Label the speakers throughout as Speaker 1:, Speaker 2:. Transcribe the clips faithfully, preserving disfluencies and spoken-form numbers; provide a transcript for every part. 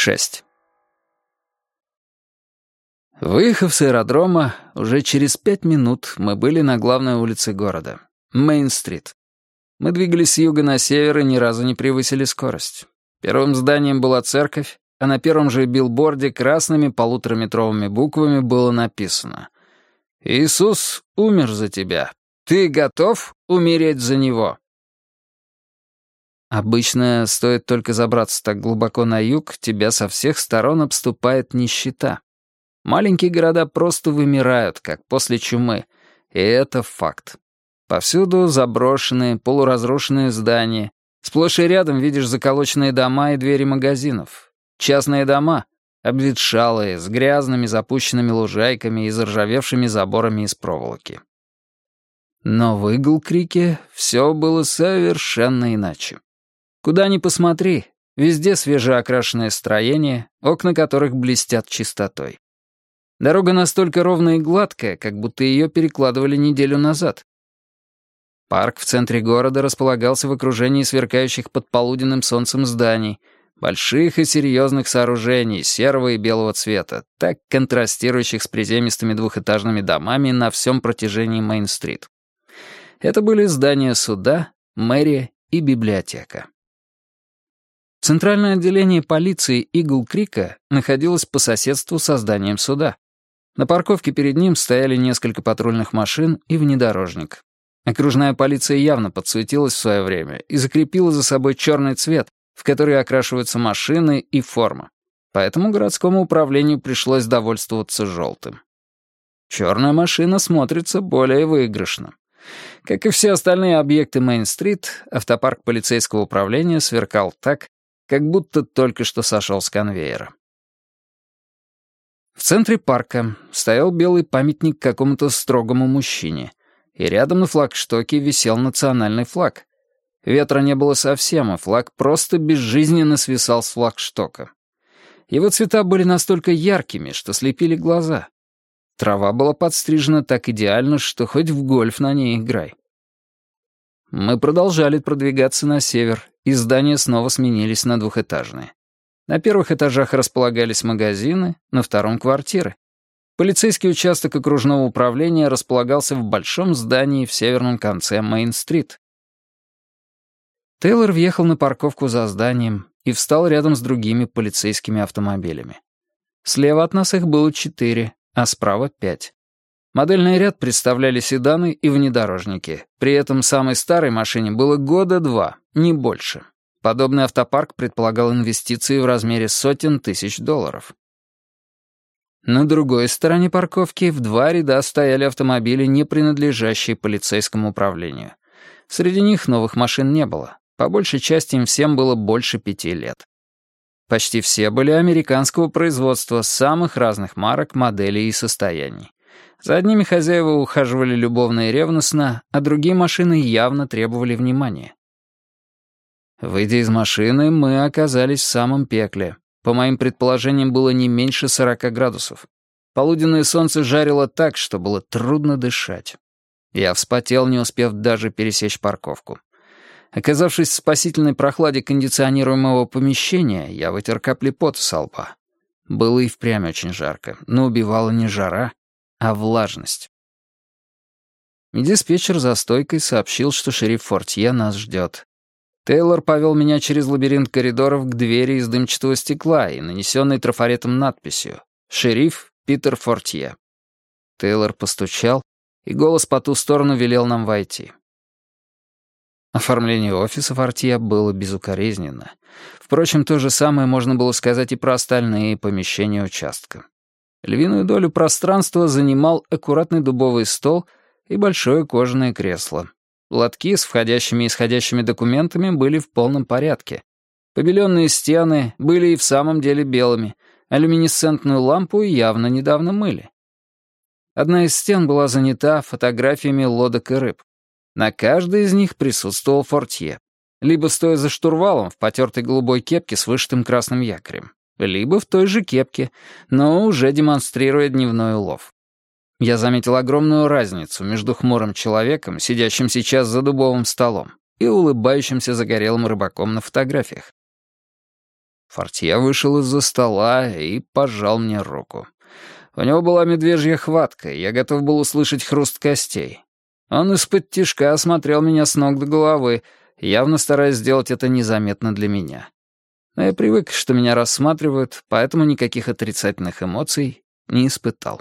Speaker 1: шесть. Выехав с аэродрома, уже через пять минут мы были на главной улице города — Мейн-стрит. Мы двигались с юга на север и ни разу не превысили скорость. Первым зданием была церковь, а на первом же билборде красными полутораметровыми буквами было написано: «Иисус умер за тебя. Ты готов умереть за Него?» Обычно, стоит только забраться так глубоко на юг, тебя со всех сторон обступает нищета. Маленькие города просто вымирают, как после чумы, и это факт. Повсюду заброшенные, полуразрушенные здания. Сплошь и рядом видишь заколоченные дома и двери магазинов. Частные дома, обветшалые, с грязными запущенными лужайками и заржавевшими заборами из проволоки. Но в Игл-Крике все было совершенно иначе. Куда ни посмотри, везде свежеокрашенные строения, окна которых блестят чистотой. Дорога настолько ровная и гладкая, как будто ее перекладывали неделю назад. Парк в центре города располагался в окружении сверкающих под полуденным солнцем зданий, больших и серьезных сооружений серого и белого цвета, так контрастирующих с приземистыми двухэтажными домами на всем протяжении Мейн-стрит. Это были здания суда, мэрия и библиотека. Центральное отделение полиции Игл-Крика находилось по соседству со зданием суда. На парковке перед ним стояли несколько патрульных машин и внедорожник. Окружная полиция явно подсуетилась в свое время и закрепила за собой черный цвет, в который окрашиваются машины и форма. Поэтому городскому управлению пришлось довольствоваться желтым. Черная машина смотрится более выигрышно. Как и все остальные объекты Мейн-стрит, автопарк полицейского управления сверкал так, как будто только что сошел с конвейера. В центре парка стоял белый памятник какому-то строгому мужчине, и рядом на флагштоке висел национальный флаг. Ветра не было совсем, и флаг просто безжизненно свисал с флагштока. Его цвета были настолько яркими, что слепили глаза. Трава была подстрижена так идеально, что хоть в гольф на ней играй. Мы продолжали продвигаться на север, и здания снова сменились на двухэтажные. На первых этажах располагались магазины, на втором — квартиры. Полицейский участок окружного управления располагался в большом здании в северном конце Мейн-стрит. Тейлор въехал на парковку за зданием и встал рядом с другими полицейскими автомобилями. Слева от нас их было четыре, а справа — пять. Модельный ряд представляли седаны и внедорожники. При этом самой старой машине было года два, не больше. Подобный автопарк предполагал инвестиции в размере сотен тысяч долларов. На другой стороне парковки в два ряда стояли автомобили, не принадлежащие полицейскому управлению. Среди них новых машин не было. По большей части им всем было больше пяти лет. Почти все были американского производства, самых разных марок, моделей и состояний. За одними хозяева ухаживали любовно и ревностно, а другие машины явно требовали внимания. Выйдя из машины, мы оказались в самом пекле. По моим предположениям, было не меньше сорока градусов. Полуденное солнце жарило так, что было трудно дышать. Я вспотел, не успев даже пересечь парковку. Оказавшись в спасительной прохладе кондиционируемого помещения, я вытер капли пота со лба. Было и впрямь очень жарко, но убивала не жара, а влажность. Диспетчер за стойкой сообщил, что шериф Фортье нас ждет. Тейлор повел меня через лабиринт коридоров к двери из дымчатого стекла и нанесенной трафаретом надписью «Шериф Питер Фортье». Тейлор постучал, и голос по ту сторону велел нам войти. Оформление офиса Фортье было безукоризненно. Впрочем, то же самое можно было сказать и про остальные помещения участка. Львиную долю пространства занимал аккуратный дубовый стол и большое кожаное кресло. Лотки с входящими и исходящими документами были в полном порядке. Побеленные стены были и в самом деле белыми, а люминесцентную лампу явно недавно мыли. Одна из стен была занята фотографиями лодок и рыб. На каждой из них присутствовал Фортье. Либо стоя за штурвалом в потертой голубой кепке с вышитым красным якорем, либо в той же кепке, но уже демонстрируя дневной улов. Я заметил огромную разницу между хмурым человеком, сидящим сейчас за дубовым столом, и улыбающимся загорелым рыбаком на фотографиях. Фортье вышел из-за стола и пожал мне руку. У него была медвежья хватка, и я готов был услышать хруст костей. Он из-под тишка осмотрел меня с ног до головы, явно стараясь сделать это незаметно для меня. Но я привык, что меня рассматривают, поэтому никаких отрицательных эмоций не испытал.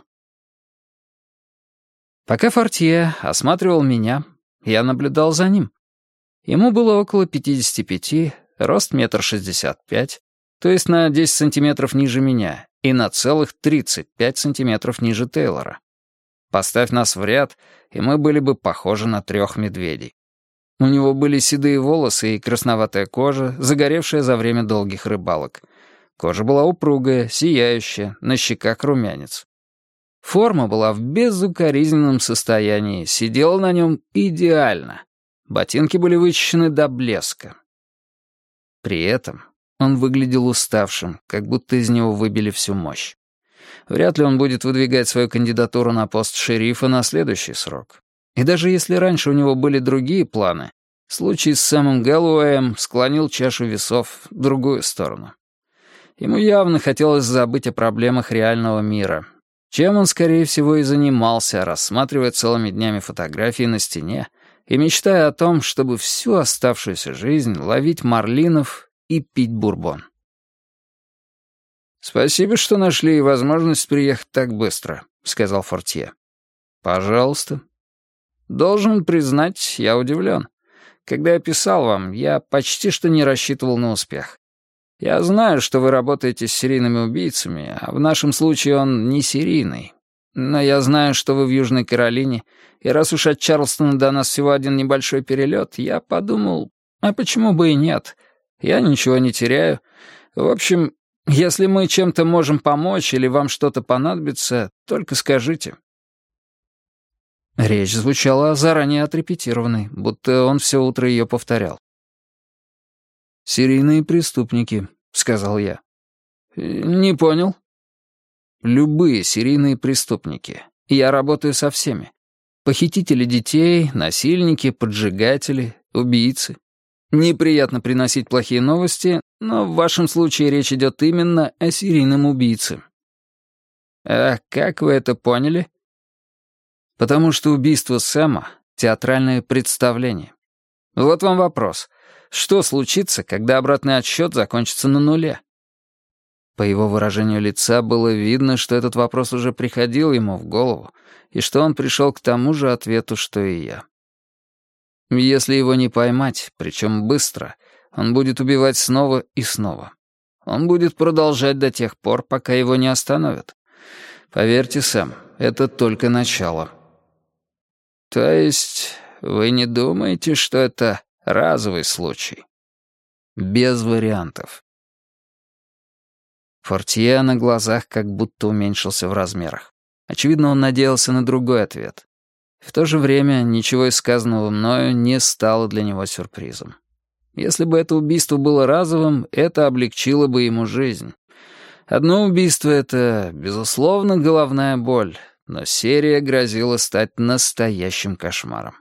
Speaker 1: Пока Фортье осматривал меня, я наблюдал за ним. Ему было около пятидесяти пяти, рост метр шестьдесят пять, то есть на десять сантиметров ниже меня, и на целых тридцать пять сантиметров ниже Тейлора. Поставь нас в ряд, и мы были бы похожи на трех медведей. У него были седые волосы и красноватая кожа, загоревшая за время долгих рыбалок. Кожа была упругая, сияющая, на щеках румянец. Форма была в безукоризненном состоянии, сидела на нем идеально. Ботинки были вычищены до блеска. При этом он выглядел уставшим, как будто из него выбили всю мощь. Вряд ли он будет выдвигать свою кандидатуру на пост шерифа на следующий срок. И даже если раньше у него были другие планы, случай с Сэмом Гэллоуэем склонил чашу весов в другую сторону. Ему явно хотелось забыть о проблемах реального мира, чем он, скорее всего, и занимался, рассматривая целыми днями фотографии на стене и мечтая о том, чтобы всю оставшуюся жизнь ловить марлинов и пить бурбон. «Спасибо, что нашли возможность приехать так быстро», — сказал Фортье. «Пожалуйста». «Должен признать, я удивлен. Когда я писал вам, я почти что не рассчитывал на успех. Я знаю, что вы работаете с серийными убийцами, а в нашем случае он не серийный. Но я знаю, что вы в Южной Каролине, и раз уж от Чарльстона до нас всего один небольшой перелет, я подумал, а почему бы и нет? Я ничего не теряю. В общем, если мы чем-то можем помочь или вам что-то понадобится, только скажите». Речь звучала заранее отрепетированной, будто он все утро ее повторял. «Серийные преступники», — сказал я. «Не понял». «Любые серийные преступники. Я работаю со всеми. Похитители детей, насильники, поджигатели, убийцы. Неприятно приносить плохие новости, но в вашем случае речь идет именно о серийном убийце». «А как вы это поняли?» «Потому что убийство Сэма — театральное представление. Вот вам вопрос. Что случится, когда обратный отсчет закончится на нуле?» По его выражению лица было видно, что этот вопрос уже приходил ему в голову, и что он пришел к тому же ответу, что и я. Если его не поймать, причем быстро, он будет убивать снова и снова. Он будет продолжать до тех пор, пока его не остановят. Поверьте, Сэм, это только начало. То есть вы не думаете, что это разовый случай? Без вариантов. Фортье на глазах как будто уменьшился в размерах. Очевидно, он надеялся на другой ответ. В то же время ничего из сказанного мною не стало для него сюрпризом. Если бы это убийство было разовым, это облегчило бы ему жизнь. Одно убийство — это, безусловно, головная боль, но серия грозила стать настоящим кошмаром.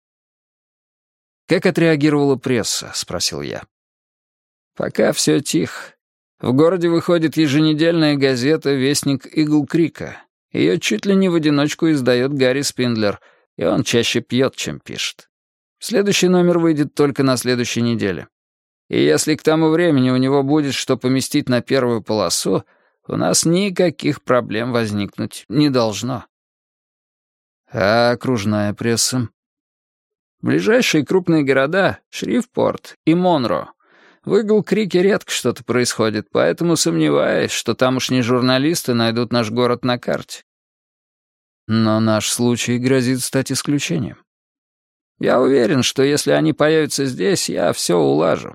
Speaker 1: «Как отреагировала пресса?» — спросил я. «Пока все тихо. В городе выходит еженедельная газета «Вестник Игл-Крика». Ее чуть ли не в одиночку издает Гарри Спиндлер, и он чаще пьет, чем пишет. Следующий номер выйдет только на следующей неделе. И если к тому времени у него будет что поместить на первую полосу, у нас никаких проблем возникнуть не должно». «А окружная пресса?» «Ближайшие крупные города — Шрифпорт и Монро. В Игл-Крике редко что-то происходит, поэтому сомневаюсь, что тамошние журналисты найдут наш город на карте». «Но наш случай грозит стать исключением». «Я уверен, что если они появятся здесь, я все улажу».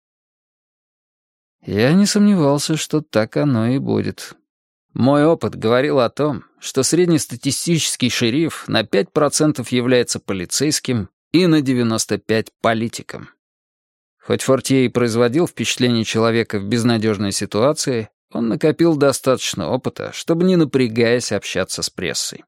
Speaker 1: Я не сомневался, что так оно и будет. Мой опыт говорил о том, что среднестатистический шериф на пять процентов является полицейским и на девяносто пять процентов политиком. Хоть Фортье и производил впечатление человека в безнадежной ситуации, он накопил достаточно опыта, чтобы, не напрягаясь, общаться с прессой.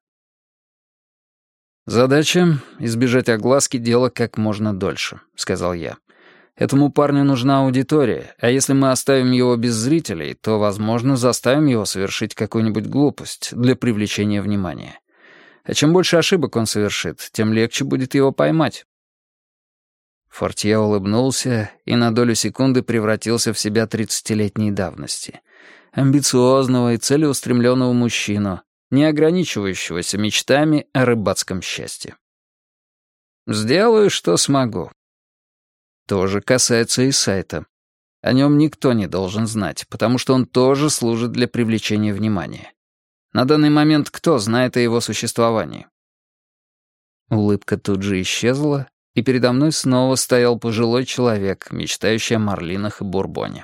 Speaker 1: «Задача — избежать огласки дела как можно дольше», — сказал я. Этому парню нужна аудитория, а если мы оставим его без зрителей, то, возможно, заставим его совершить какую-нибудь глупость для привлечения внимания. А чем больше ошибок он совершит, тем легче будет его поймать». Фортье улыбнулся и на долю секунды превратился в себя тридцатилетней давности. Амбициозного и целеустремленного мужчину, не ограничивающегося мечтами о рыбацком счастье. «Сделаю, что смогу». То же касается и сайта. О нем никто не должен знать, потому что он тоже служит для привлечения внимания. На данный момент кто знает о его существовании?» Улыбка тут же исчезла, и передо мной снова стоял пожилой человек, мечтающий о марлинах и бурбоне.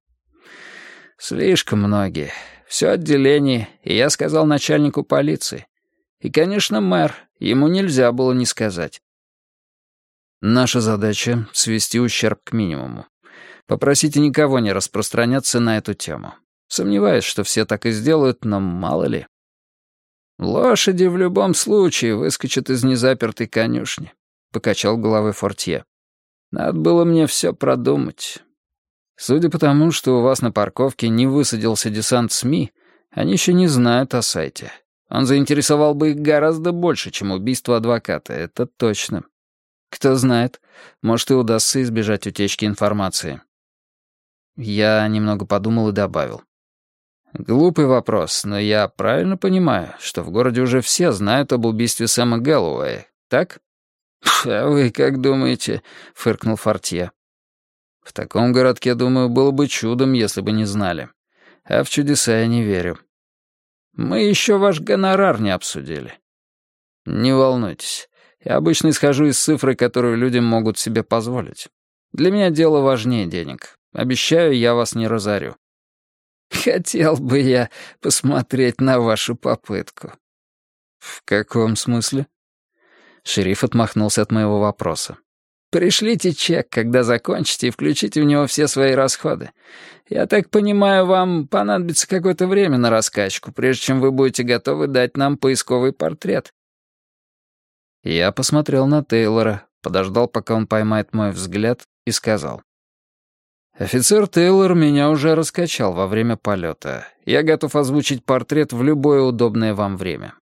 Speaker 1: «Слишком многие. Все отделение, и я сказал начальнику полиции. И, конечно, мэр, ему нельзя было не сказать». «Наша задача — свести ущерб к минимуму. Попросите никого не распространяться на эту тему. Сомневаюсь, что все так и сделают, но мало ли». «Лошади в любом случае выскочат из незапертой конюшни», — покачал головой Фортье. «Надо было мне все продумать». «Судя по тому, что у вас на парковке не высадился десант СМИ, они еще не знают о сайте. Он заинтересовал бы их гораздо больше, чем убийство адвоката, это точно. Кто знает, может, и удастся избежать утечки информации». Я немного подумал и добавил. «Глупый вопрос, но я правильно понимаю, что в городе уже все знают об убийстве Сэма Гэллоуэя, так?» «А вы как думаете?» — фыркнул Фортье. «В таком городке, думаю, было бы чудом, если бы не знали. А в чудеса я не верю. Мы еще ваш гонорар не обсудили». «Не волнуйтесь. Я обычно исхожу из цифры, которую люди могут себе позволить. Для меня дело важнее денег. Обещаю, я вас не разорю». «Хотел бы я посмотреть на вашу попытку». «В каком смысле?» Шериф отмахнулся от моего вопроса. «Пришлите чек, когда закончите, и включите в него все свои расходы. Я так понимаю, вам понадобится какое-то время на раскачку, прежде чем вы будете готовы дать нам поисковый портрет». Я посмотрел на Тейлора, подождал, пока он поймает мой взгляд, и сказал. «Офицер Тейлор меня уже раскачал во время полета. Я готов озвучить портрет в любое удобное вам время.